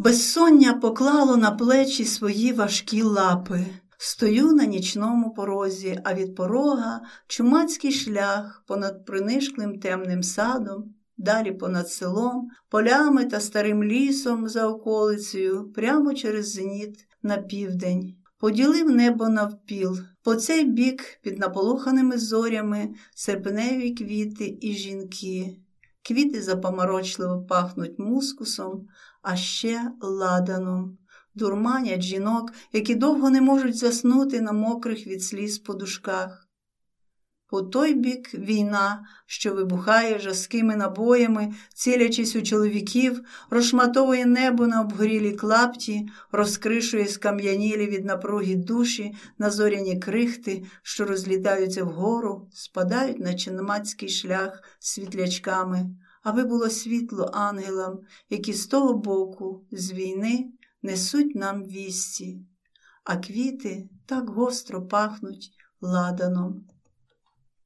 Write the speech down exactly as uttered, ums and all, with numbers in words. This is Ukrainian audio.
Безсоння поклало на плечі свої важкі лапи. Стою на нічному порозі, а від порога чумацький шлях понад принишклим темним садом, далі понад селом, полями та старим лісом за околицею, прямо через зеніт на південь. Поділив небо навпіл. По цей бік під наполоханими зорями серпневі квіти і жінки. Квіти запомарочливо пахнуть мускусом, а ще ладаном. Дурманять жінок, які довго не можуть заснути на мокрих від сліз подушках. По той бік війна, що вибухає жаскими набоями, цілячись у чоловіків, розшматовує небо на обгорілі клапті, розкришує скам'янілі від напруги душі на зоряні крихти, що розлітаються вгору, спадають на чумацький шлях світлячками, аби було світло ангелам, які з того боку, з війни, несуть нам вісті, а квіти так гостро пахнуть ладаном.